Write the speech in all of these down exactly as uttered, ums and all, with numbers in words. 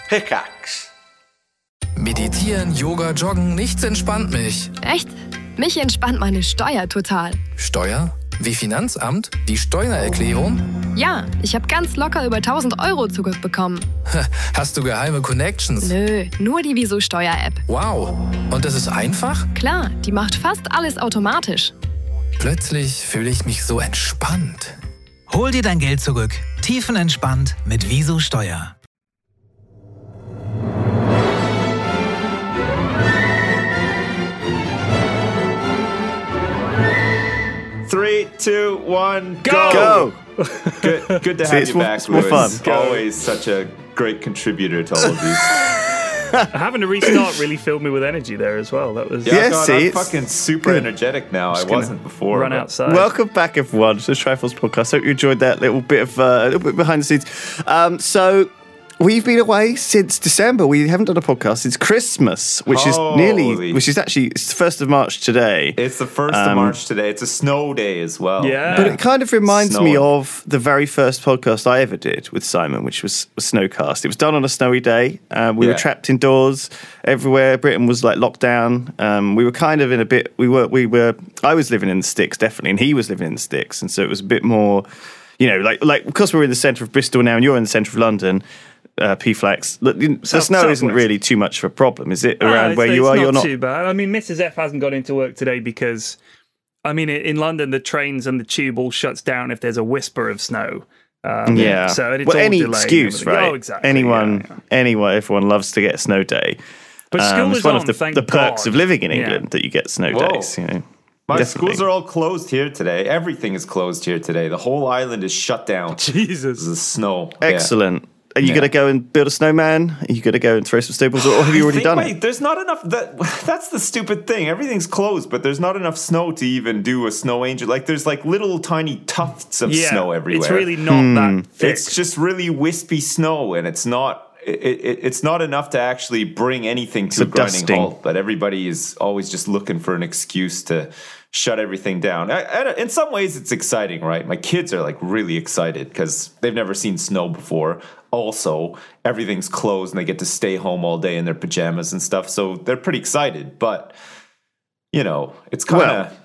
Pickaxe. Meditieren, Yoga, Joggen, nichts entspannt mich. Echt? Mich entspannt meine Steuer total. Steuer? Wie Finanzamt? Die Steuererklärung? Ja, ich habe ganz locker über tausend Euro zurückbekommen. Hast du geheime Connections? Nö, nur die Wieso Steuer-App. Wow. Und das ist einfach? Klar, die macht fast alles automatisch. Plötzlich fühle ich mich so entspannt. Hol dir dein Geld zurück. Tiefenentspannt mit Wieso Steuer. Three, two, one, go! Go! Good, good to See, have it's you more- back, it's more Lewis. fun. Always such a great contributor to all of these. Having to restart really filled me with energy there as well. That was Yeah, Yeah, God, see, I'm it's fucking super good. energetic now. I Just gonna wasn't before. run but- outside. Welcome back, everyone, to the Trifles podcast. Hope you enjoyed that little bit of uh, a little bit behind the scenes. Um, so we've been away since December. We haven't done a podcast since Christmas, which is nearly, Holy- which is actually it's the first of March today. It's the first of Um, March today. It's a snow day as well. Yeah. But it kind of reminds me Snowing. of the very first podcast I ever did with Simon, which was, was Snowcast. It was done on a snowy day. Um, we Yeah. were trapped indoors everywhere. Britain was like locked down. Um, we were kind of in a bit. We were. We were. I was living in the sticks, definitely, and he was living in the sticks, and so it was a bit more. You know, like like because we're in the centre of Bristol now, and you're in the centre of London. Uh, P-Flax. The, the South- snow isn't Southwest. really too much of a problem, is it? No, Around it's- where you it's are, not you're not. too bad. I mean, Missus F hasn't gone into work today because, I mean, in London, the trains and the tube all shuts down if there's a whisper of snow. Um, Yeah. So it's well, all any delayed and excuse, everything. right? Oh, exactly. Anyone, yeah, yeah. anyone, everyone loves to get a snow day. But school Um, is it's one on, of the, thank the perks God. of living in Yeah. England that you get snow Whoa. days. You know, My Definitely. schools are all closed here today. Everything is closed here today. The whole island is shut down. Jesus. The snow. Yeah. Excellent. Are you Yeah. going to go and build a snowman? Are you going to go and throw some snowballs, or have you already Think- done wait, it? there's not enough. That that's the stupid thing. Everything's closed, but there's not enough snow to even do a snow angel. Like there's like little tiny tufts of Yeah, snow everywhere. it's really not that thick. It's just really wispy snow, and it's not. It, it, it's not enough to actually bring anything to So a grinding dusting. halt. But everybody is always just looking for an excuse to shut everything down. I, I, in some ways, it's exciting, right? My kids are like really excited because they've never seen snow before. Also, everything's closed and they get to stay home all day in their pajamas and stuff. So they're pretty excited. But you know, it's kind of. Well,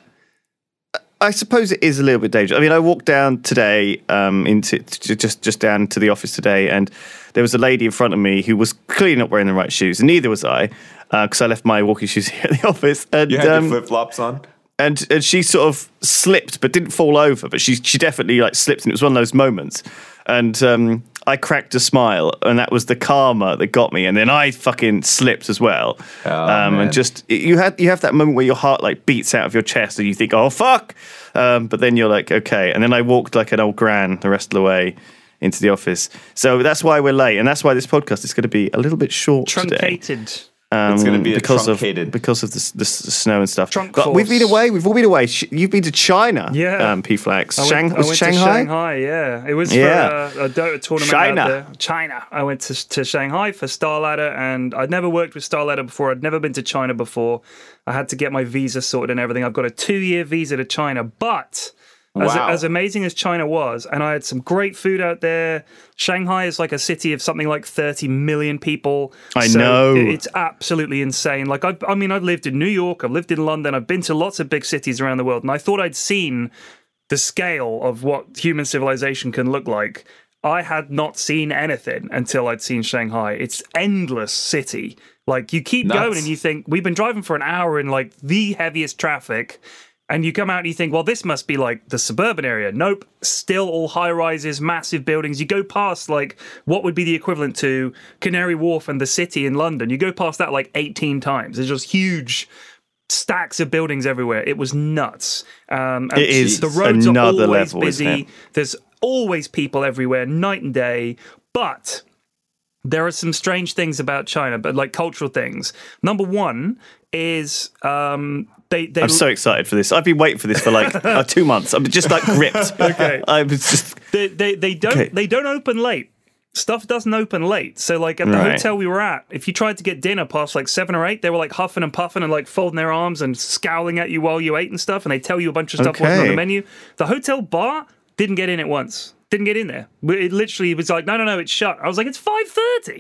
I suppose it is a little bit dangerous. I mean, I walked down today um, into to just just down to the office today, and there was a lady in front of me who was clearly not wearing the right shoes, and neither was I, because I left my walking shoes here at the office. And you had um, your flip flops on. and and she sort of slipped but didn't fall over, but she she definitely like slipped, and it was one of those moments. And um, I cracked a smile, and that was the karma that got me. And then I fucking slipped as well. Oh, um, man. and just you had you have that moment where your heart like beats out of your chest, and you think, "Oh fuck!" Um, but then you're like, "Okay." And then I walked like an old gran the rest of the way into the office. So that's why we're late, and that's why this podcast is going to be a little bit short today. Truncated. Um, It's gonna be a because truncated- of because of the, s- the, s- the snow and stuff. Trunk but we've been force. away. We've all been away. Sh- You've been to China, Yeah. um, P-Flax. I went, Shang- I was went Shanghai? to Shanghai, yeah. It was Yeah. for a, a Dota tournament China. out there. China. I went to, to Shanghai for Star Ladder, and I'd never worked with Star Ladder before. I'd never been to China before. I had to get my visa sorted and everything. I've got a two-year visa to China, but as, Wow. as amazing as China was, and I had some great food out there. Shanghai is like a city of something like thirty million people. I So know. it- It's absolutely insane. Like, I've, I mean, I've lived in New York, I've lived in London, I've been to lots of big cities around the world, and I thought I'd seen the scale of what human civilization can look like. I had not seen anything until I'd seen Shanghai. It's endless city. Like, you keep Nuts. going and you think, we've been driving for an hour in like the heaviest traffic, and you come out and you think, well, this must be like the suburban area. Nope, still all high rises, massive buildings. You go past like what would be the equivalent to Canary Wharf and the City in London. You go past that like eighteen times. There's just huge stacks of buildings everywhere. It was nuts. Um, and It is the roads another are always level, isn't busy. it? There's always people everywhere, night and day. But there are some strange things about China, but like cultural things. Number one is um, they. they I'm so excited for this. I've been waiting for this for like uh, two months. I'm just like gripped. Okay. I was just they, they, they don't Okay. they don't open late. Stuff doesn't open late. So like at the Right. hotel we were at, if you tried to get dinner past like seven or eight, they were like huffing and puffing and like folding their arms and scowling at you while you ate and stuff, and they tell you a bunch of stuff wasn't on Okay. the menu. The hotel bar didn't get in at once. Didn't get in there. It literally was like, no, no, no, it's shut. I was like, it's five thirty.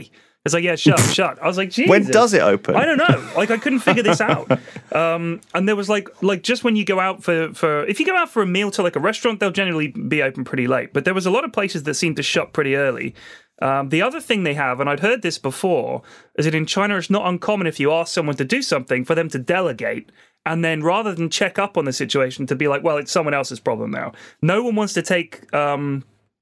It's like, yeah, shut, shut. I was like, Jesus. When does it open? I don't know. Like, I couldn't figure this out. Um, and there was like, like just when you go out for, for, if you go out for a meal to like a restaurant, they'll generally be open pretty late. But there was a lot of places that seem to shut pretty early. Um, the other thing they have, and I'd heard this before, is that in China it's not uncommon if you ask someone to do something for them to delegate. And then rather than check up on the situation, to be like, well, it's someone else's problem now. No one wants to take um,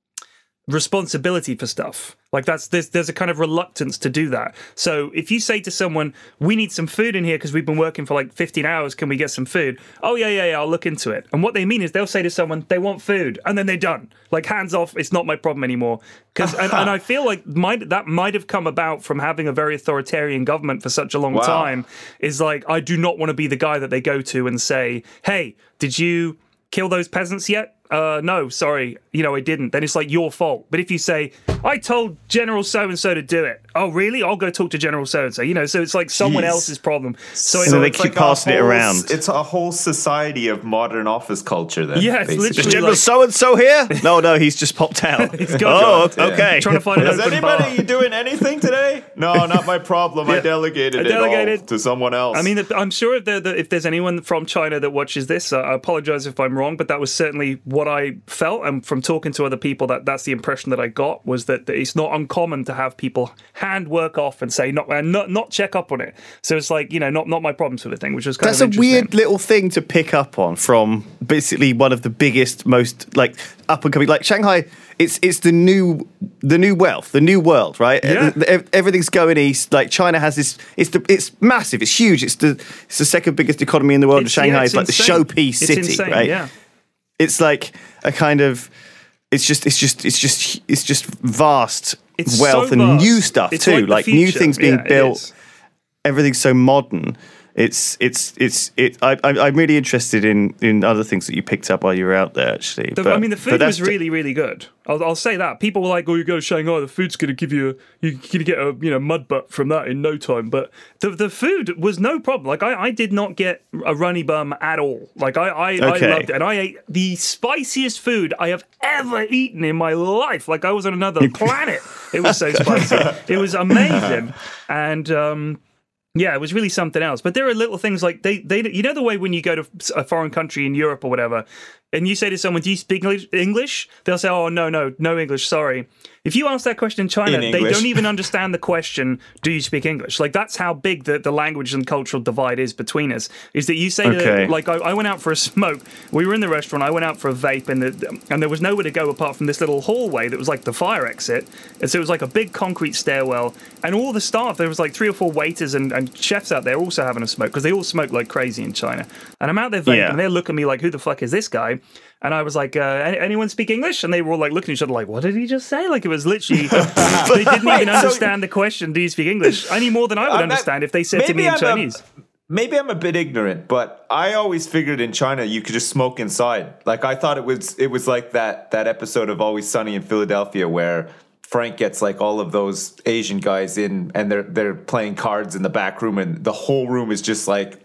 responsibility for stuff. Like that's there's there's a kind of reluctance to do that. So if you say to someone, we need some food in here because we've been working for like fifteen hours, can we get some food? Oh yeah, yeah, yeah, I'll look into it. And what they mean is they'll say to someone, they want food, and then they're done. Like hands off, it's not my problem anymore. Because and, and I feel like might that might have come about from having a very authoritarian government for such a long Wow. time. Is like I do not want to be the guy that they go to and say, hey, did you kill those peasants yet? Uh, no, sorry, you know, I didn't. Then it's like your fault. But if you say, I told General so-and-so to do it. Oh, really? I'll go talk to General so-and-so. You know, so it's like someone Jeez. else's problem. So, So they it's keep like a passing it whole- around. It's a whole society of modern office culture then. Yeah, it's basically. literally- Is General like- so and so here? No, no, he's just popped out. He's gone. oh, okay. trying to find an Is open anybody bar. doing anything today? No, not my problem. I Yeah. delegated, I delegated. it all to someone else. I mean, I'm sure if, there, if there's anyone from China that watches this, uh, I apologize if I'm wrong, but that was certainly what I felt. And from talking to other people, that that's the impression that I got, was that, that it's not uncommon to have people hand work off and say not and not not check up on it. So it's like, you know, not not my problem sort of thing, which was kind That's of a interesting. weird little thing to pick up on from basically one of the biggest, most like up and coming, like Shanghai. It's it's the new the new wealth, the new world, right? Yeah. Ev- Everything's going east. Like China has this. It's the it's massive. It's huge. It's the it's the second biggest economy in the world. It's- Shanghai yeah, is like the insane. showpiece It's city, insane, right? Yeah. It's like a kind of. It's just, it's just, it's just, it's just vast It's wealth so and vast. new stuff It's too. like the Like, new future. things being Yeah, it built. is. Everything's so modern. It's, it's, it's, it. I, I, I'm really interested in in other things that you picked up while you were out there. Actually, The, But- I mean, the but food that's was really, really good. I'll, I'll say that. People were like, "Oh, you go to Shanghai, the food's going to give you, you're going to get a you know mud butt from that in no time." But the the food was no problem. Like I, I did not get a runny bum at all. Like I, I, Okay. I loved it, and I ate the spiciest food I have ever eaten in my life. Like I was on another planet. It was so spicy. It was amazing, and. um Yeah, it was really something else. But there are little things like they, they, you know, the way when you go to a foreign country in Europe or whatever, and you say to someone, "Do you speak English?" They'll say, "Oh, no, no, no English. Sorry." If you ask that question in China, In they English. don't even understand the question, "Do you speak English?" Like that's how big the, the language and cultural divide is between us. Is that you say Okay. to, like I, I went out for a smoke. We were in the restaurant. I went out for a vape, and the, and there was nowhere to go apart from this little hallway that was like the fire exit. And so it was like a big concrete stairwell, and all the staff. There was like three or four waiters and, and chefs out there also having a smoke because they all smoke like crazy in China. And I'm out there vaping, Yeah. and they're looking at me like, "Who the fuck is this guy?" And I was like, uh, "Any- anyone speak English?" And they were all like looking at each other like, "What did he just say?" Like it was literally, they didn't even Wait, so- understand the question, "Do you speak English?" Any more than I would I'm not- understand if they said to maybe me in I'm a- Chinese. Maybe I'm a bit ignorant, but I always figured in China you could just smoke inside. Like I thought it was it was like that that episode of Always Sunny in Philadelphia where Frank gets like all of those Asian guys in and they're they're playing cards in the back room and the whole room is just like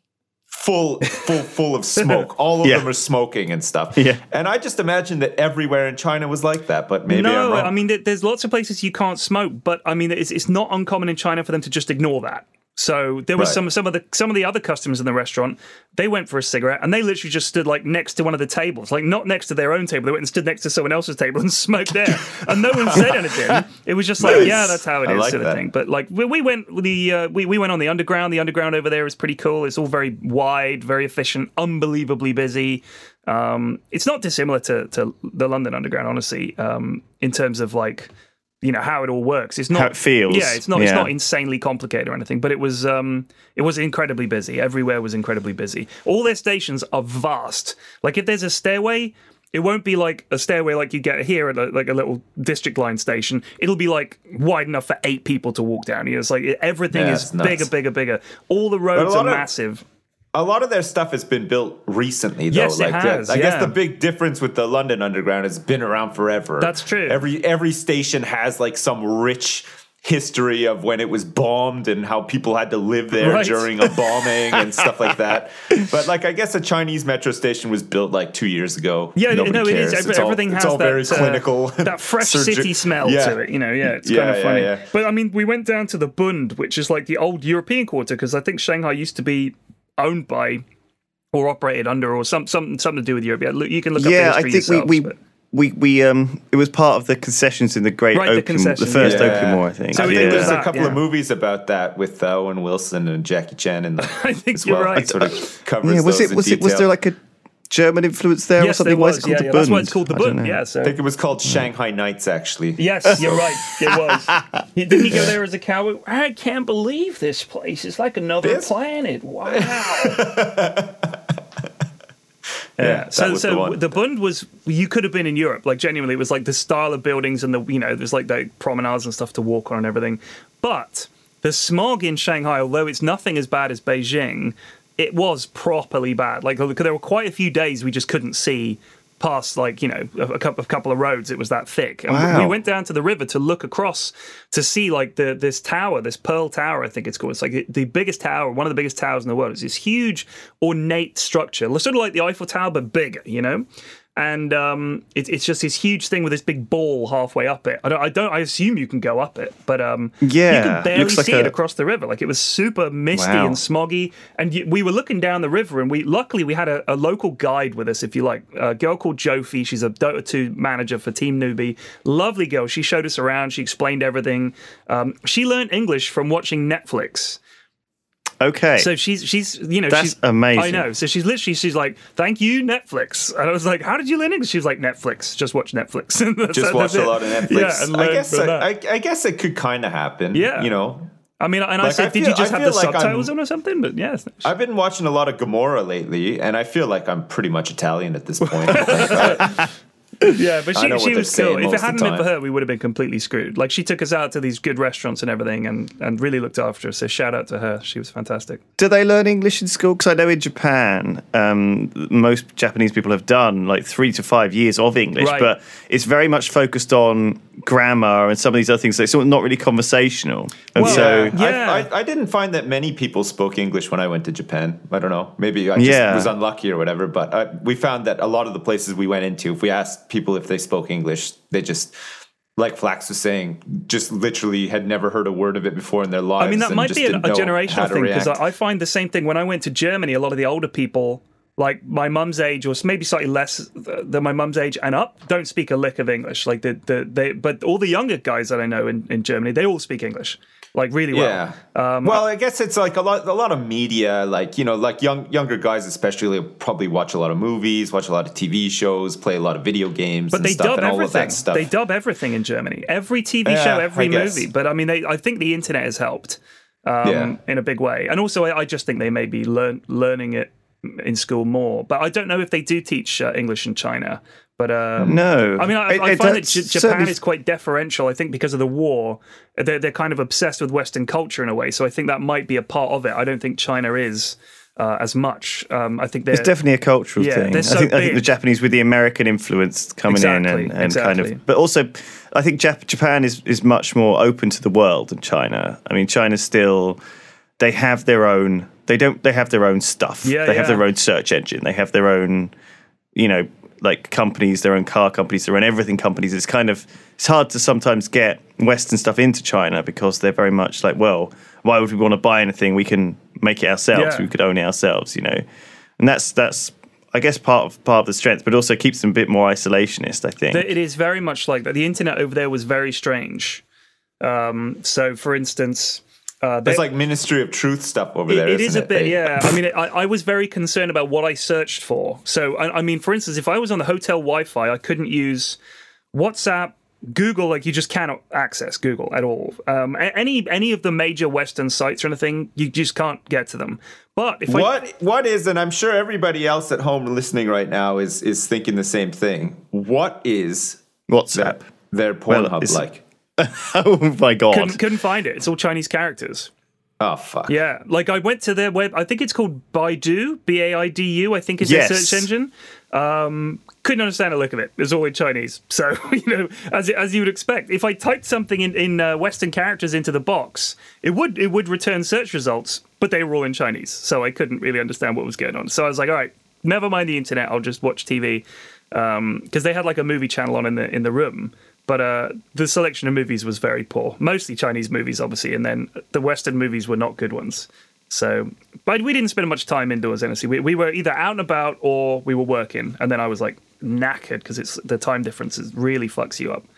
full full full of smoke. All of Yeah. them are smoking and stuff. Yeah. And I just imagined that everywhere in China was like that, but maybe I'm no, wrong. I mean, there- there's lots of places you can't smoke, but I mean, it's, it's not uncommon in China for them to just ignore that. So there was Right. some some of the some of the other customers in the restaurant. They went for a cigarette and they literally just stood like next to one of the tables, like not next to their own table. They went and stood next to someone else's table and smoked there, and no one said anything. It was just like, Nice. yeah, that's how it I is, like sort that. of thing. But like we, we went with the uh, we we went on the underground. The underground over there is pretty cool. It's all very wide, very efficient, unbelievably busy. Um, it's not dissimilar to to the London Underground, honestly, um, in terms of like. You know how it all works. It's not How it feels. Yeah, it's not. It's Yeah. not insanely complicated or anything. But it was. Um, it was incredibly busy. Everywhere was incredibly busy. All their stations are vast. Like if there's a stairway, it won't be like a stairway like you get here at a, like a little district line station. It'll be like wide enough for eight people to walk down. You know, it's like everything Yeah, is it's nuts. bigger, bigger, bigger. All the roads a are lot of- massive. A lot of their stuff has been built recently, though. Yes, it like has, the, I guess yeah. the big difference with the London Underground has been around forever. That's true. Every every station has like some rich history of when it was bombed and how people had to live there Right. during a bombing and stuff like that. But like, I guess a Chinese metro station was built like two years ago. Yeah, Nobody no, it cares. is. Every, It's all- everything it's has all that very uh, clinical, that fresh surgi- city smell Yeah. to it. You know, yeah, it's Yeah, kind of yeah, funny. yeah. But I mean, we went down to the Bund, which is like the old European quarter, because I think Shanghai used to be owned by or operated under, or some, some something to do with Europe. Yeah, look, you can look Yeah, up I the history think we yourselves, we, but- we we um it was part of the concessions in the Great Right, the Opium, the, concessions, first yeah. Opium War, I think. So I we think did there's that, a couple yeah. of movies about that with uh, Owen Wilson and Jackie Chan in them. I think as you're well. right. It sort of covers Yeah, was those it was in it was detail. there like a German influence there or Yes, something? there Why was. is it called Yeah, the yeah, Bund? that's why it's called the I don't Bund. know. Yeah, so I think it was called Shanghai Nights, actually. yes, you're right. It was. He- Didn't he go there as a cowboy? I can't believe this place. It's like another This- planet. Wow. Yeah, Yeah. that So, was so the one. the Bund was you could have been in Europe. Like genuinely, it was like the style of buildings and the you know there's like the promenades and stuff to walk on and everything. But the smog in Shanghai, although it's nothing as bad as Beijing, it was properly bad. Like there were quite a few days we just couldn't see past like you know a, a couple a couple of roads. It was that thick. And Wow. we went down to the river to look across to see like the this tower, this Pearl Tower, I think it's called. It's like the, the biggest tower, one of the biggest towers in the world. It's this huge ornate structure, sort of like the Eiffel Tower but bigger, you know. And um, it, it's just this huge thing with this big ball halfway up it. I don't, I don't. I assume you can go up it, but um, Yeah, you could barely looks like see it a- across the river. Like it was super misty Wow. and smoggy. And you, we were looking down the river, and we luckily we had a, a local guide with us, if you like, a girl called Jofi. She's a Dota two manager for Team Newbie. Lovely girl. She showed us around. She explained everything. Um, she learned English from watching Netflix. Okay. So she's she's you know That's she's amazing. I know. So she's literally she's like, thank you Netflix, and I was like, how did you learn English? She was like, Netflix. Just watch Netflix. And that's- Just that's watch a it. lot of Netflix. Yeah, and I learn guess from I, that. I, I guess it could kind of happen. Yeah. You know, I mean, and I like, said, I did feel- you just I have the feel like subtitles I'm- on or something? But yeah, I've been watching a lot of Gomorrah lately, and I feel like I'm pretty much Italian at this point. yeah. But I she know what she they're was cool. saying If most it of the hadn't been for time. her, we would have been completely screwed. Like she took us out to these good restaurants and everything, and and really looked after us. So shout out to her. She was fantastic. Do they learn English in school? Because I know in Japan, um, most Japanese people have done like three to five years of English, Right. but it's very much focused on grammar and some of these other things. So it's not really conversational. And Well, so, yeah. I, I, I didn't find that many people spoke English when I went to Japan. I don't know. Maybe I just Yeah. was unlucky or whatever. But I, we found that a lot of the places we went into, if we asked people if they spoke English, they just, like Flax was saying, just literally had never heard a word of it before in their lives. I mean, that and might just be a, didn't a know how generational to thing because react. I, I find the same thing when I went to Germany. A lot of the older people, like my mum's age, or maybe slightly less than my mum's age and up, don't speak a lick of English. Like the, the they, but all the younger guys that I know in, in Germany, they all speak English, like really well. Yeah. Um, well, I guess it's like a lot, a lot of media, like, you know, like young, younger guys especially probably watch a lot of movies, watch a lot of T V shows, play a lot of video games, But and they stuff, dub and all of everything. that stuff. They dub everything in Germany. Every T V Yeah, show, every I guess. movie. But I mean, they, I think the internet has helped um, Yeah. in a big way. And also, I, I just think they may be learn, learning it in school more. But I don't know if they do teach uh, English in China. But um, No. I mean, I, It- I it find that does- J- Japan certainly- is quite deferential. I think because of the war, they're they're kind of obsessed with Western culture in a way. So I think that might be a part of it. I don't think China is uh, as much. Um, I think they're it's definitely a cultural Yeah, thing. they're I so think I think big. the Japanese with the American influence coming Exactly, in and, and kind exactly. of, but also I think Jap- Japan is is much more open to the world than China. I mean, China's still they have their own. They don't. They have their own stuff. Yeah, they have yeah. their own search engine. They have their own, you know, like companies, their own car companies, their own everything companies. It's kind of it's hard to sometimes get Western stuff into China because they're very much like, well, why would we want to buy anything? We can make it ourselves. Yeah. We could own it ourselves, you know. And that's that's I guess part of part of the strength, but also keeps them a bit more isolationist, I think. It is very much like that. The internet over there was very strange. Um, so, for instance, uh, they- It's like Ministry of Truth stuff over there. It, it is isn't a bit, They- yeah. I mean, I, I was very concerned about what I searched for. So, I, I mean, for instance, if I was on the hotel Wi-Fi, I couldn't use WhatsApp, Google. Like, you just cannot access Google at all. Um, a- any any of the major Western sites or anything, you just can't get to them. But if I, What what is, and I'm sure everybody else at home listening right now is is thinking the same thing. What is WhatsApp. their, their Well, Pornhub it's- like? Oh my god! couldn't, couldn't find it, it's all Chinese characters. Oh fuck. Yeah, like I went to their web. I think it's called Baidu, B A I D U. I think is Yes. their search engine. Um, couldn't understand a look of it. It was all in Chinese. So you know, as as you would expect, if I typed something in, in uh, Western characters into the box, it would it would return search results, but they were all in Chinese. So I couldn't really understand what was going on. So I was like, all right, never mind the internet. I'll just watch T V because um, they had like a movie channel on in the in the room. But uh, the selection of movies was very poor. Mostly Chinese movies, obviously, and then the Western movies were not good ones. So, but we didn't spend much time indoors, honestly. We, we were either out and about or we were working. And then I was like knackered because it's the time difference is really fucks you up.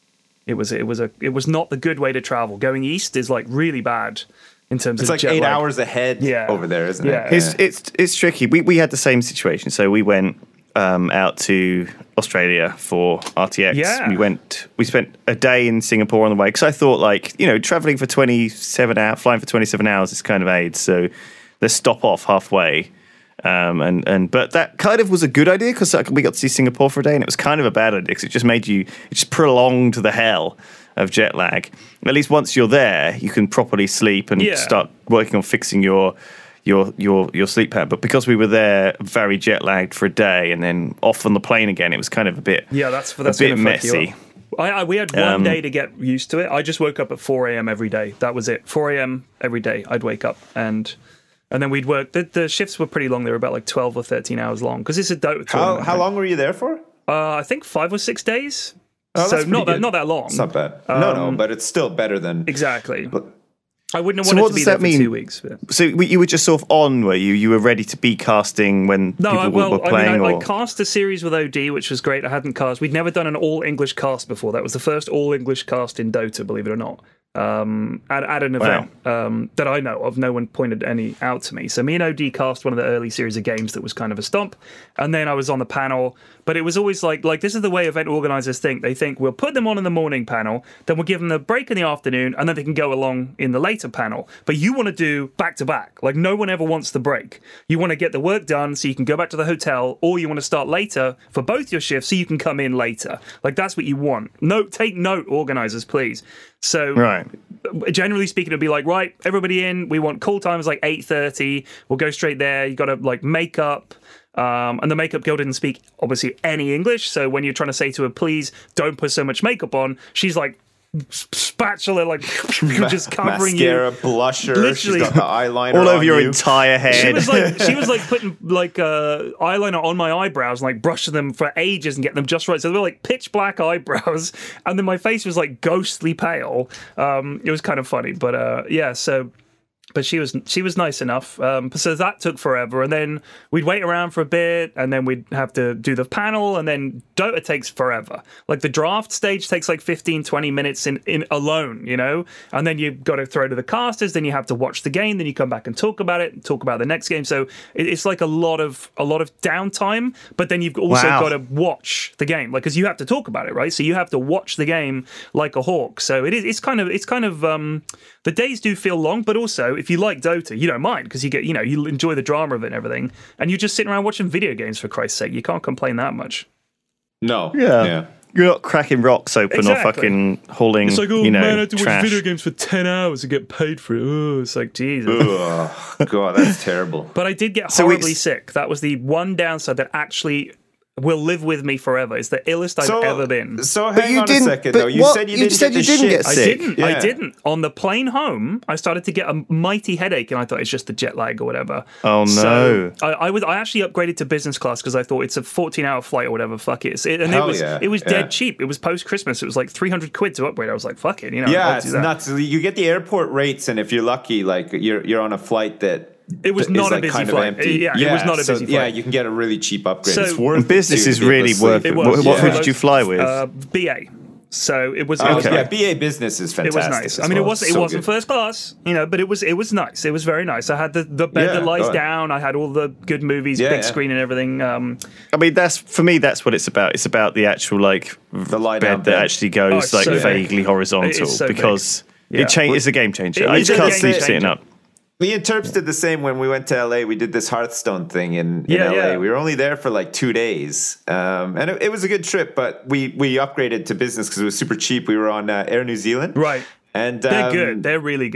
It was it was a it was not the good way to travel. Going east is like really bad in terms It's of like jet eight lag. hours ahead Yeah. over there, isn't Yeah. it? It's it's it's tricky. We we had the same situation. So we went um, out to Australia for R T X. Yeah. We went. We spent a day in Singapore on the way because I thought, like, you know, traveling for twenty-seven hours, flying for twenty-seven hours is kind of AIDS. So let's stop off halfway. Um, and and but that kind of was a good idea because we got to see Singapore for a day, and it was kind of a bad idea because it just made you, it just prolonged the hell of jet lag. At least once you're there, you can properly sleep and Yeah. start working on fixing your your your your sleep pattern. But because we were there very jet lagged for a day and then off on the plane again, it was kind of a bit Yeah, that's that's a bit gonna fuck you messy. up. I, I we had one Um, day to get used to it. I just woke up at four a.m. every day. That was it. four a.m. every day. I'd wake up and and then we'd work. The, the shifts were pretty long. They were about like twelve or thirteen hours long because it's a Dota How tournament. how long were you there for? Uh, I think five or six days. Oh, so that's not pretty that good. not that long. It's not bad. no, no, Um, but it's still better than Exactly. But- I wouldn't have So wanted what to be does there that for mean? two weeks. But. So you were just sort of on, were you? You were ready to be casting when No, people I, were, well, were playing, I mean, I, or I cast a series with O D, which was great. I hadn't cast. We'd never done an all English cast before. That was the first all English cast in Dota, believe it or not. Um, at, at an event um, that I know of, no one pointed any out to me. So me and O D cast one of the early series of games that was kind of a stomp, and then I was on the panel. But it was always like, like this is the way event organizers think. They think we'll put them on in the morning panel, then we'll give them a break in the afternoon, and then they can go along in the later panel. But you want to do back to back. Like no one ever wants the break. You want to get the work done so you can go back to the hotel, or you want to start later for both your shifts so you can come in later. Like that's what you want. Note, take note, organizers, please. So right. generally speaking, it'd be like, right, everybody in. We want call times like eight thirty. We'll go straight there. You got to like make up. Um, and the makeup girl didn't speak, obviously, any English. So when you're trying to say to her, please don't put so much makeup on, she's like, spatula, like, just covering mascara, you. blusher. Literally. She's got the eyeliner all over on your you. entire She head. was like, she was like putting like uh, eyeliner on my eyebrows and like brushing them for ages and getting them just right. So they were like pitch black eyebrows, and then my face was like ghostly pale. Um, it was kind of funny, but uh, yeah. So, but she was she was nice enough. Um, so that took forever, and then we'd wait around for a bit, and then we'd have to do the panel, and then Dota takes forever. Like the draft stage takes like fifteen, twenty minutes in, in alone, you know, and then you've got to throw to the casters, then you have to watch the game, then you come back and talk about it, and talk about the next game. So it, it's like a lot of a lot of downtime, but then you've also Wow. got to watch the game, like because you have to talk about it, right? So you have to watch the game like a hawk. So it is it's kind of it's kind of um, the days do feel long, but also if you like Dota, you don't mind because you get you know you enjoy the drama of it and everything, and you're just sitting around watching video games for Christ's sake. You can't complain that much. No. yeah. Yeah. You're not cracking rocks open Exactly. or fucking hauling, It's like, oh you know, man, I have to trash. watch video games for ten hours to get paid for it. Oh, it's like, Jesus. Ugh, God, that's terrible. But I did get So horribly it's- sick. That was the one downside that actually will live with me forever. It's the illest I've So, ever been. so But hang you on a didn't- second, but though. You what? said you You didn't said get you the didn't shit. get I sick. didn't. I Yeah. didn't. On the plane home, I started to get a mighty headache, and I thought it's just the jet lag or whatever. Oh, So no. I, I was. I actually upgraded to business class because I thought it's a fourteen-hour flight or whatever. Fuck it. It- and Hell it was. yeah. It was Yeah. dead cheap. It was post Christmas. It was like three hundred quid to upgrade. I was like, fuck it. You know. Yeah, I'll it's do that. nuts. You get the airport rates, and if you're lucky, like you're you're on a flight that It was is, not a like, busy kind flight. Of empty. Yeah, it was not a so, busy Yeah, flight. you can get a really cheap upgrade. So- it's worth And business it to is be able really to sleep. worth it. It What, was. what yeah. who did you fly with? Uh, B A. So it was. It Oh, was Okay. Yeah, B A business is It fantastic. was nice. as I mean, it well. wasn't. It So wasn't good. first class, you know, but it was. It was nice. It was very nice. I had the, the bed Yeah, that lies go ahead. down. I had all the good movies, Yeah, big yeah. screen and everything. Um, I mean, that's for me. That's what it's about. It's about the actual like The lie down bed that bed. actually Oh, goes it's like so big. vaguely It horizontal is so big. because Yeah. it change. It's a game changer. It I is just a can't game sleep changer. sitting up. Me and Terps did the same when we went to L A. We did this Hearthstone thing in, in Yeah, L A. yeah. We were only there for like two days. Um, and it, it was a good trip, but we, we upgraded to business because it was super cheap. We were on uh, Air New Zealand. right. And They're um, good. They're really good.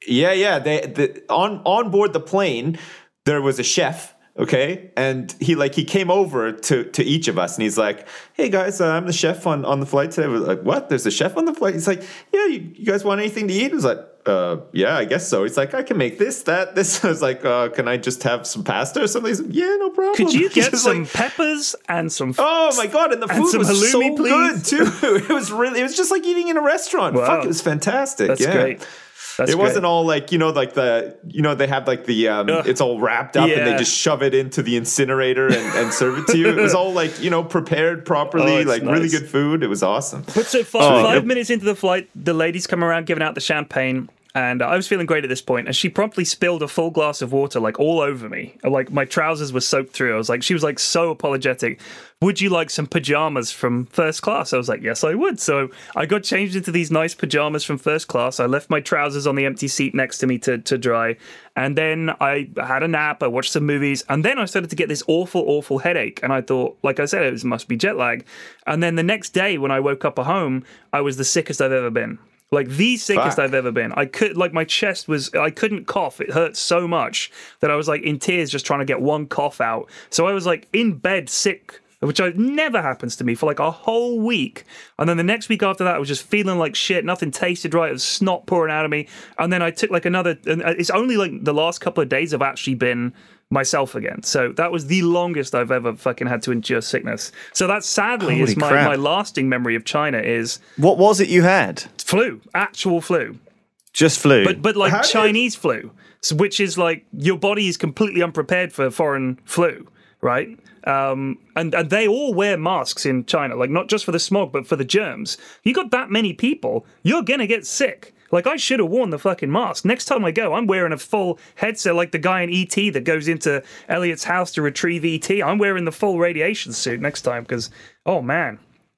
Yeah, yeah. They the, on on board the plane, there was a chef. Okay, and he like he came over to to each of us, and he's like, "Hey guys, uh, I'm the chef on on the flight today." We're like, "What? There's a chef on the flight?" He's like, "Yeah, you, you guys want anything to eat?" I was like, "Uh, yeah, I guess so." He's like, "I can make this, that, this." I was like, uh, "Can I just have some pasta or something?" He's like, "Yeah, no problem." Could you get Just some like, peppers and some? oh my god! And the and food some was halloumi, so please? good too. It was really, it was just like eating in a restaurant. Wow. Fuck, it was fantastic. That's yeah. great. That's it great. wasn't all like, you know, like the, you know, they have like the, um, Ugh. it's all wrapped up and Yeah. they just shove it into the incinerator and, and serve it to you. It was all like, you know, prepared properly, Oh, it's like really nice. good food. It was awesome. But so five, Oh, five yeah. minutes into the flight, the ladies come around giving out the champagne, and I was feeling great at this point, and she promptly spilled a full glass of water like all over me. Like my trousers were soaked through. I was like, she was like so apologetic. Would you like some pajamas from first class? I was like, yes, I would. So I got changed into these nice pajamas from first class. I left my trousers on the empty seat next to me to, to dry. And then I had a nap. I watched some movies. And then I started to get this awful, awful headache. And I thought, like I said, it was, must be jet lag. And then the next day when I woke up at home, I was the sickest I've ever been. Like the sickest Fuck. I've ever been. I could, like, my chest was, I couldn't cough. It hurt so much that I was like in tears just trying to get one cough out. So I was like in bed sick, which I, never happens to me, for like a whole week. And then the next week after that, I was just feeling like shit. Nothing tasted right. It was snot pouring out of me. And then I took like another, and it's only like the last couple of days I've actually been myself again. So that was the longest I've ever fucking had to endure sickness. So that sadly Holy is my, crap. my lasting memory of China is What was it you had? flu, actual flu. Just flu. But but like How did- Chinese flu, so which is like your body is completely unprepared for foreign flu, right? Um, and and they all wear masks in China, like not just for the smog, but for the germs. You got that many people, you're gonna get sick. Like I should have worn the fucking mask. Next time I go, I'm wearing a full headset, like the guy in E T that goes into Elliot's house to retrieve E T. I'm wearing the full radiation suit next time because, oh man,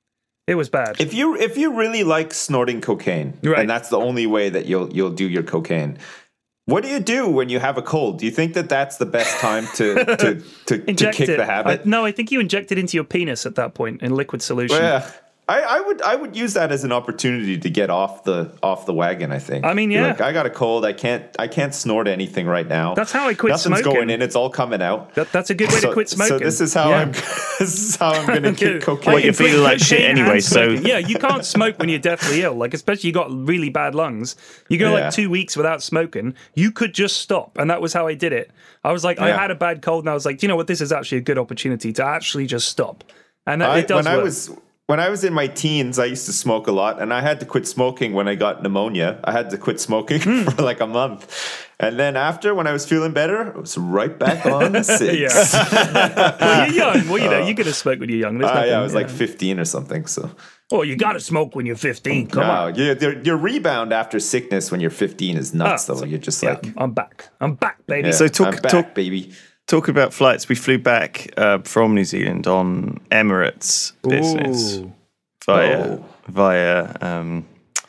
it was bad. If you if you really like snorting cocaine, Right. and that's the only way that you'll you'll do your cocaine, what do you do when you have a cold? Do you think that that's the best time to to to, to Inject kick it. the habit? I- no, I think you inject it into your penis at that point in liquid solution. Well, yeah. I, I would I would use that as an opportunity to get off the off the wagon. I think. I mean, Be yeah. like, I got a cold. I can't I can't snort anything right now. That's how I quit Nothing's smoking. going in. It's all coming out. That, that's a good way so, to quit smoking. So this is how Yeah. I'm. This is how I'm going to kick cocaine. Well, you're feeling like shit Cocaine anyway, and so- smoking. Yeah, you can't smoke when you're deathly ill. Like, especially you got really bad lungs. You go Yeah. like two weeks without smoking. You could just stop, and that was how I did it. I was like, I Yeah. had a bad cold, and I was like, do you know what? This is actually a good opportunity to actually just stop. And that, I, it does when work. I was when I was in my teens, I used to smoke a lot, and I had to quit smoking when I got pneumonia. I had to quit smoking Hmm. for like a month, and then after, when I was feeling better, I was right back on the cigs. yeah. Well, you're young. Well, you know, you're gonna smoke when you're young. There's Uh, nothing, yeah, I was like yeah. fifteen or something. So oh, you gotta smoke when you're fifteen. Come no, on. your, your your rebound after sickness when you're fifteen is nuts. Ah, though so- you're just Yeah, like, I'm back. I'm back, baby. yeah, So talk- I'm back, talk- baby. Talking about flights, we flew back uh, from New Zealand on Emirates business Ooh. via Oh. via um,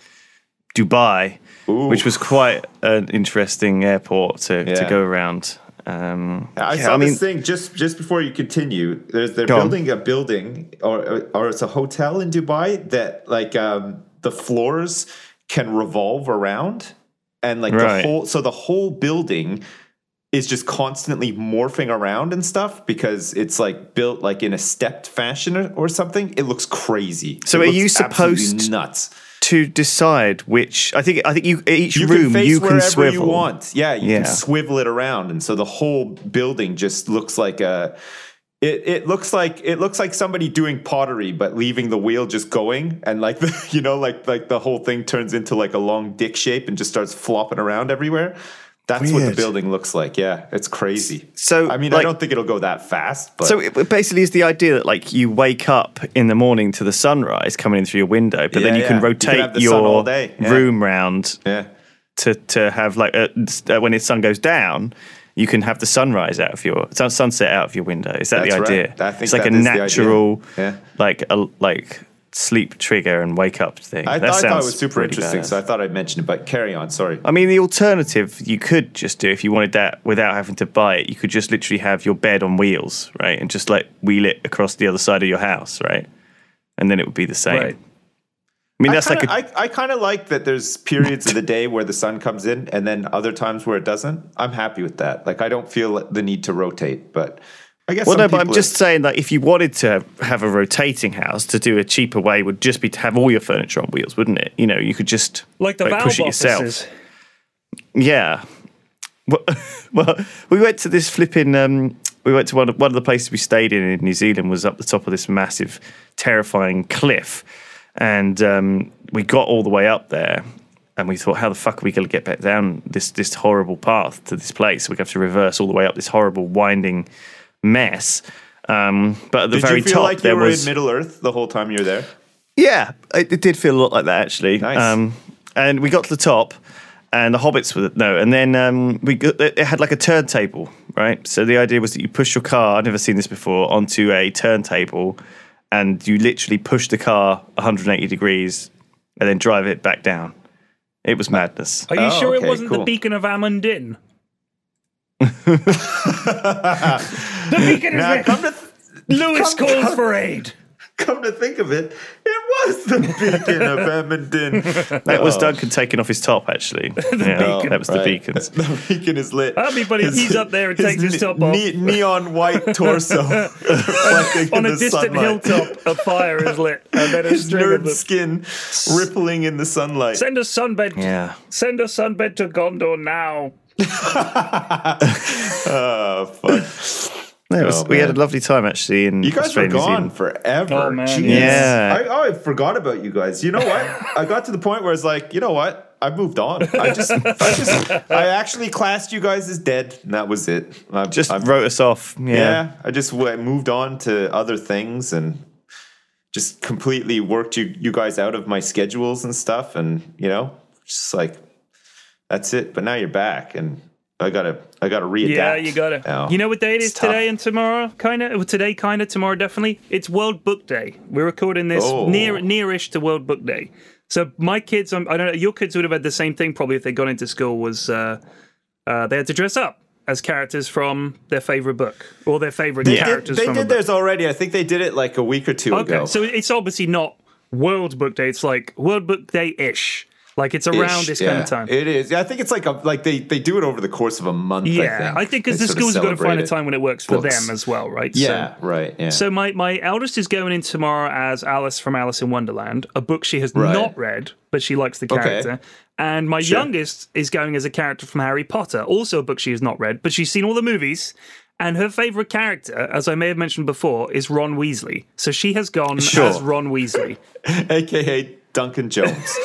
Dubai, Ooh. which was quite an interesting airport to, to Yeah. go around. Um, I yeah, saw I mean, this thing just just before you continue. There's they're Go on. building a building or or it's a hotel in Dubai that like um, the floors can revolve around and like Right. the whole so the whole building is just constantly morphing around and stuff because it's like built like in a stepped fashion or, or something. It looks crazy. So It are you looks absolutely supposed nuts? to decide which, I think, I think you each You room can face you can wherever swivel. you want. Yeah, you Yeah. can swivel it around, and so the whole building just looks like a. It, it looks like it looks like somebody doing pottery, but leaving the wheel just going, and like the, you know, like like the whole thing turns into like a long dick shape and just starts flopping around everywhere. That's what the Weird. building looks like. Yeah, it's crazy. So, I mean, I like- don't think it'll go that fast. But So it basically is the idea that like you wake up in the morning to the sunrise coming in through your window, but then Yeah, you can yeah. You can rotate have the sun all your day. Yeah. room round yeah, to to have like a, uh, when the sun goes down, you can have the sunrise out of your sun- sunset out of your window. Is that That's the right. idea? I think it's like that a is the idea. natural, Yeah. like a like sleep trigger and wake up thing. I, that thought, I thought it sounds was super pretty interesting, badass. so I thought I'd mention it. But carry on. Sorry. I mean, the alternative you could just do if you wanted that without having to buy it. You could just literally have your bed on wheels, right, and just like wheel it across the other side of your house, right, and then it would be the same. Right. I mean, I that's kinda, like a, I, I kind of like that there's periods of the day where the sun comes in and then other times where it doesn't. I'm happy with that. Like, I don't feel the need to rotate, but I guess well, some no, but I'm people just are- saying that if you wanted to have a rotating house, to do a cheaper way would just be to have all your furniture on wheels, wouldn't it? You know, you could just Like the Valve push it offices. yourself. Yeah. Well, well, we went to this flipping. Um, we went to one of, one of the places we stayed in in New Zealand was up the top of this massive, terrifying cliff, and um, we got all the way up there, and we thought, how the fuck are we going to get back down this this horrible path to this place? We have to reverse all the way up this horrible winding mess. Um, but at the Did very you feel top, like you there were was in Middle Earth the whole time you were there? yeah, it, it did feel a lot like that actually. Nice. Um, and we got to the top, and the hobbits were no, and then um, we got, it had like a turntable, right? So the idea was that you push your car. I've never seen this before onto a turntable, and you literally push the car one hundred eighty degrees, and then drive it back down. It was madness. Are you Oh, sure okay, it wasn't the cool. beacon of Amundin? The beacon is Now, there. come to th- Lewis come- calls come- for aid. come to think of it, it was the beacon of Edmonton. That was Duncan taking off his top, actually. yeah, beacon. that was the Right. beacons. The beacon is lit. Everybody, he's up there and takes his ne- top off. ne- neon white torso reflecting On in a the distant sunlight. hilltop, a fire is lit, and then a His string of nerd them. skin rippling in the sunlight. Send a sunbed. Yeah. Send a sunbed to Gondor now. Oh, fuck. No, it was, Oh, we had a man. lovely time actually in You guys Australia, were New gone Zealand. forever. Oh, man, Jeez. yeah. I, oh, I forgot about you guys. You know what? I got to the point where it's like, you know what? I moved on. I just, I just, I actually classed you guys as dead, and that was it. I, Just I'm- wrote us off. Yeah. yeah. I just w- moved on to other things and just completely worked you, you guys out of my schedules and stuff, and you know, just like that's it. But now you're back, and I gotta, I gotta readapt. Yeah, you got it. now. You know what day it is It's tough. today and tomorrow? Kind of. Well, today, kind of. Tomorrow, definitely. It's World Book Day. We're recording this Oh. near nearish to World Book Day. So my kids, um, I don't know. Your kids would have had the same thing probably if they got into school. Was uh, uh, they had to dress up as characters from their favorite book or their favorite They did, characters they from a did book. theirs already. I think they did it like a week or two Okay, ago. so it's obviously not World Book Day. It's like World Book Day ish. Like it's around Ish, this yeah. kind of time. It is. Yeah, I think it's like a, like they, they do it over the course of a month. yeah, I think because the They sort of schools have got to find celebrate a it. time when it works for Books. them as well, right? Yeah, So, right. Yeah. so my, my eldest is going in tomorrow as Alice from Alice in Wonderland, a book she has Right. not read, but she likes the Okay. character. And my Sure. youngest is going as a character from Harry Potter, also a book she has not read, but she's seen all the movies. And her favorite character, as I may have mentioned before, is Ron Weasley. So she has gone Sure. as Ron Weasley, A K A Duncan Jones.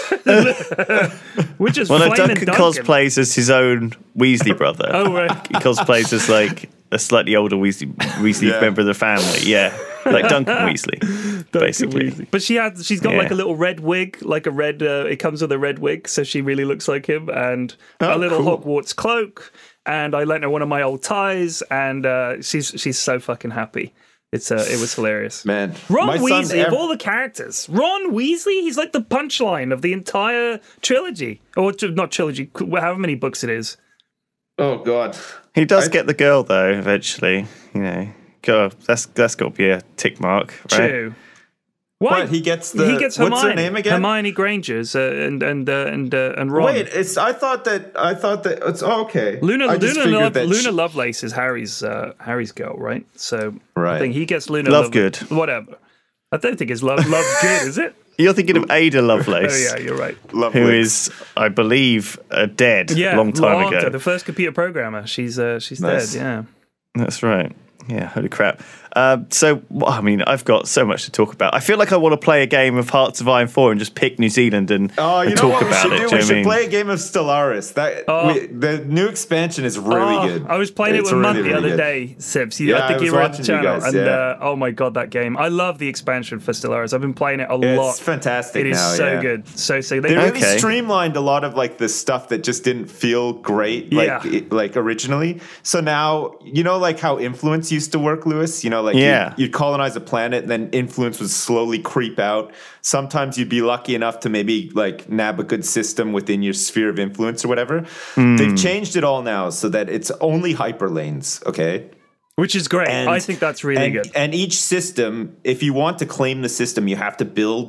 which is Well, no, flaming Duncan, Duncan. cosplays as his own Weasley brother. Oh, right. He cosplays as like a slightly older Weasley, Weasley Yeah. member of the family. Yeah, like Duncan Weasley, basically. But she had, she's got like Yeah. a little red wig, like a red. Uh, it comes with a red wig, so she really looks like him, and a Oh, little cool. Hogwarts cloak. And I lent her one of my old ties, and uh, she's she's so fucking happy. It's uh, it was hilarious. Man, Ron my son Weasley ev- of all the characters, Ron Weasley, he's like the punchline of the entire trilogy, or t- not trilogy, however many books it is. Oh God. He does I- get the girl though. Eventually, you know, go. That's that's got to be a tick mark, right? True. Why What, he gets the- he gets Hermione. what's her name again? Hermione Granger's uh, and and uh, and uh, and Ron. Wait, it's. I thought that. I thought that. It's oh, okay. Luna I just Luna, figured Love, that Luna she- Lovelace is Harry's uh, Harry's girl, right? So I Right. think he gets Luna Lovegood. Love- whatever. I don't think it's Love Lovegood, is it? You're thinking of Ada Oh Lovelace, yeah, you're right. Lovely. who is, I believe, uh, dead Yeah, a long time long ago. time, the first computer programmer. She's uh, she's Nice. dead. Yeah. That's right. Yeah, holy crap. Uh, so, well, I mean, I've got so much to talk about. I feel like I want to play a game of Hearts of Iron four and just pick New Zealand and, Oh, you and know talk what we about should it. do? Do you We know what I should mean? play a game of Stellaris. That Oh. we, the new expansion is really Oh, good. I was playing It's it with really, Munt the really other good. day, Sips. You, Yeah, I I think was you were on the watching you channel, guys, and yeah. uh, oh my god, that game! I love the expansion for Stellaris. I've been playing it a It's lot. fantastic It is now, so yeah. good, so so. They, They really Okay. streamlined a lot of like the stuff that just didn't feel great, like Yeah. it- like originally. So now you know, like how influence used to work, Lewis. You know, like Yeah. you'd, you'd colonize a planet, and then influence would slowly creep out. Sometimes you'd be lucky enough to maybe like nab a good system within your sphere of influence or whatever. Hmm. They've changed it all now so that it's only hyperlanes. Okay. which is great. And- I think that's really and, good. And each system, if you want to claim the system, you have to build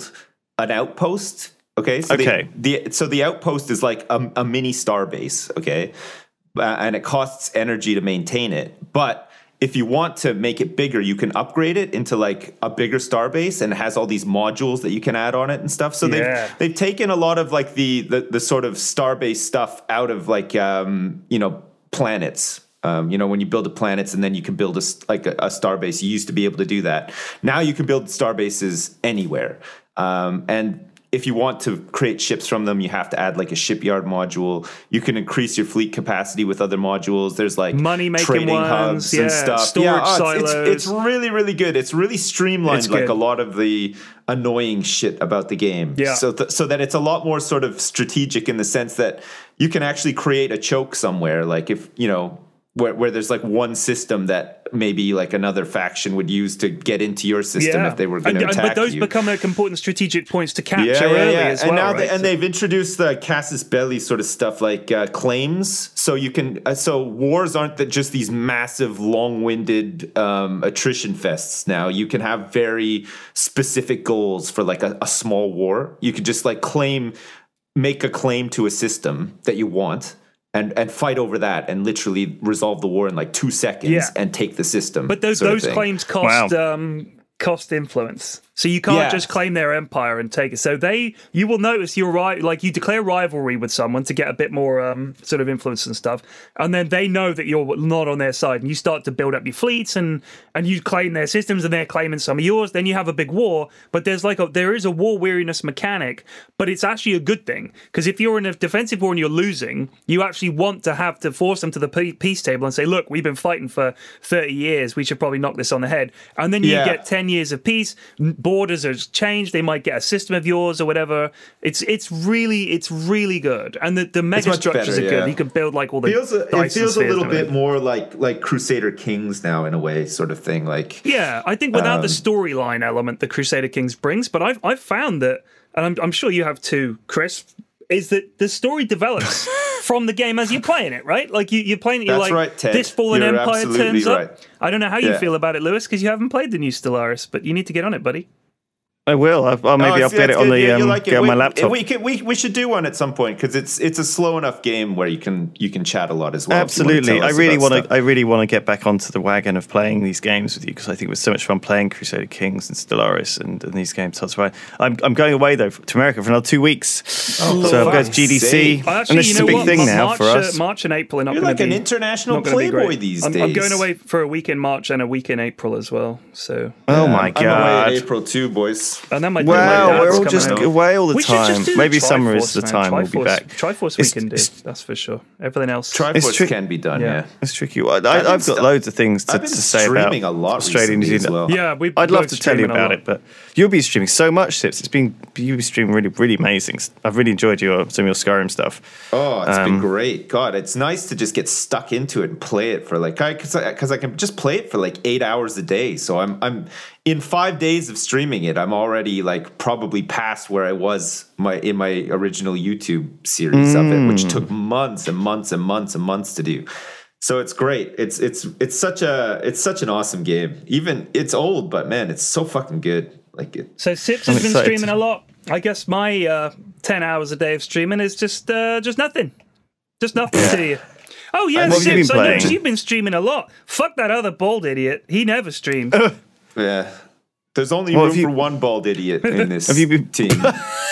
an outpost. Okay, so Okay. The, the so the outpost is like a, a mini star base. Okay, uh, and it costs energy to maintain it. But if you want to make it bigger, you can upgrade it into like a bigger star base, and it has all these modules that you can add on it and stuff. So Yeah. they've they've taken a lot of like the the, the sort of star base stuff out of like um, you know planets. Um, you know, when you build a planets and then you can build a, s- like a, a star base, you used to be able to do that. Now you can build star bases anywhere. Um, and if you want to create ships from them, you have to add like a shipyard module. You can increase your fleet capacity with other modules. There's like Money-making trading ones, hubs yeah, and stuff. storage oh, it's, silos. It's, it's really, really good. It's really streamlined It's like good. a lot of the annoying shit about the game. Yeah. So, th- so that it's a lot more sort of strategic in the sense that you can actually create a choke somewhere. Like if, you know, where, where there's like one system that maybe like another faction would use to get into your system if they were going and, to and- attack But those you. become like important strategic points to capture early as and well. now right? they, and So- they've introduced the Casus Belli sort of stuff like uh, claims, so you can uh, so wars aren't that just these massive, long-winded um, attrition fests. Now you can have very specific goals for like a, a small war. You can just like claim, make a claim to a system that you want. And, and fight over that and literally resolve the war in like two seconds Yeah. and take the system. But those sort of those thing. claims cost Wow. um, cost influence, so you can't Yeah. just claim their empire and take it. So they, you will notice you're right, like you declare rivalry with someone to get a bit more um, sort of influence and stuff, and then they know that you're not on their side, and you start to build up your fleets and and you claim their systems, and they're claiming some of yours. Then you have a big war. But there's like a there is a war weariness mechanic, but it's actually a good thing because if you're in a defensive war and you're losing, you actually want to have to force them to the pe- peace table and say, look, we've been fighting for thirty years. We should probably knock this on the head. And then you Yeah. get ten years of peace. Borders are changed. They might get a system of yours or whatever. It's it's really it's really good. And the, the mega much structures better, are good. yeah. You can build like all the feels a, it dice and feels a spheres little and bit everything. more like like Crusader Kings now in a way, sort of thing. Like Yeah, I think without the Um, storyline element that Crusader Kings brings, but I've I've found that, and I'm, I'm sure you have too, Chris, is that the story develops from the game as you're playing it, right? Like you, you're playing it, you're That's like, right, Ted. this fallen You're empire absolutely turns right. up. I don't know how you Yeah. feel about it, Lewis, because you haven't played the new Stellaris, but you need to get on it, buddy. I will. I, or maybe Oh, I'll it's- get it it's on good. the Yeah, you um, like it. get on my We- laptop. We, can, we we should do one at some point because it's it's a slow enough game where you can you can chat a lot as well. if you wanna Absolutely, tell I us really about want stuff. to. I really want to get back onto the wagon of playing these games with you because I think it was so much fun playing Crusader Kings and Stellaris and, and these games. That's why I'm I'm going away though to America for another two weeks. Oh, so I'm going to fuck's G D C, sake. Well, and actually, this you is know a big what? thing Ma- now March, for us. Uh, March and April are not You're going like to be an international not gonna be playboy great. these I'm, days. I'm going away for a week in March and a week in April as well. So, oh Yeah, my I'm away in god! April too, boys. and then my Wow, my dad's we're all coming just over. away all the We should time. just do Maybe summer is Triforce, the man. time we'll be Triforce- back. Triforce we It's- can do. it's- That's for sure. Everything else. Triforce tri- can be done. Yeah. Yeah. It's tricky. I, I've been I, I've got stu- loads of things to, I've been to say about streaming a lot Australia and New recently as Zealand. well. Yeah, we. I'd we're love to tell you streaming a about lot. it, but you'll be streaming so much, Sips. It's been you'll be streaming really, really amazing. I've really enjoyed your some of your Skyrim stuff. Oh, it's Um, been great. God, it's nice to just get stuck into it and play it for like, because I, cause I can just play it for like eight hours a day. So I'm, I'm in five days of streaming it. I'm already like probably past where I was my in my original YouTube series of it, which took months and months and months and months to do. So it's great. It's it's it's such a it's such an awesome game. Even it's old, but man, it's so fucking good. Like it. So Sips I'm has been excited streaming to- a lot. I guess my uh, ten hours a day of streaming is just uh, just nothing, just nothing to you. Oh yeah, What have you been Sips, I noticed playing? you've been streaming a lot. Fuck that other bald idiot. He never streamed. Yeah. There's only Well, room have you- for one bald idiot in this Have you been- team.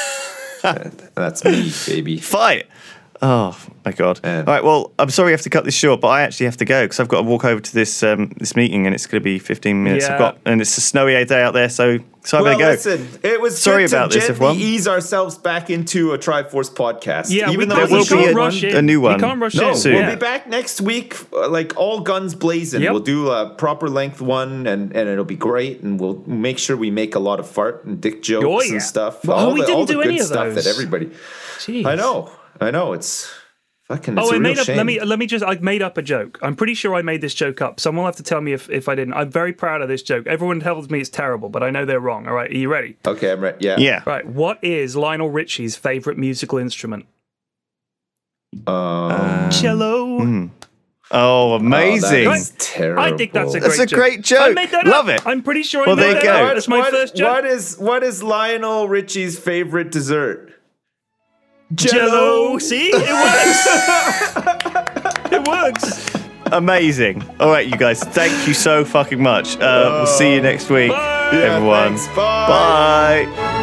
Uh, That's me, baby. Fight! Oh my god! Man. All right, well, I'm sorry I have to cut this short, but I actually have to go because I've got to walk over to this um, this meeting and it's going to be fifteen minutes. Yeah. I've got and it's a snowy day out there, so so I Well, better go. listen, it was Sorry good to about this, gently everyone. ease ourselves back into a Triforce podcast. Yeah, we even though can't, there we will can't be a- rush in. a new one. We can't rush no, in. soon. we'll Yeah. be back next week, uh, like all guns blazing. Yep. We'll do a proper length one, and, and it'll be great. And we'll make sure we make a lot of fart and dick jokes Oh, yeah. and stuff. Oh, all we the, didn't all the do good any of stuff those. that everybody. Jeez. I know, I know. It's fucking. It's Oh, a I real made up. shame. Let me let me just. I made up a joke. I'm pretty sure I made this joke up. Someone will have to tell me if, if I didn't. I'm very proud of this joke. Everyone tells me it's terrible, but I know they're wrong. All right, are you ready? Okay, I'm ready. Yeah. Yeah. Right. What is Lionel Richie's favorite musical instrument? Um, Cello. Mm. Oh, amazing. Oh, that is terrible. I think that's a great That's a joke. great joke. I made that Love up. it. I'm pretty sure I Well, made there that you go. up. That's my what, first joke. What is what is Lionel Richie's favorite dessert? Jello. See? It works. It works. Amazing. All right, you guys. Thank you so fucking much. Uh, we'll see you next week, Bye. Yeah, everyone. thanks. Bye. Bye.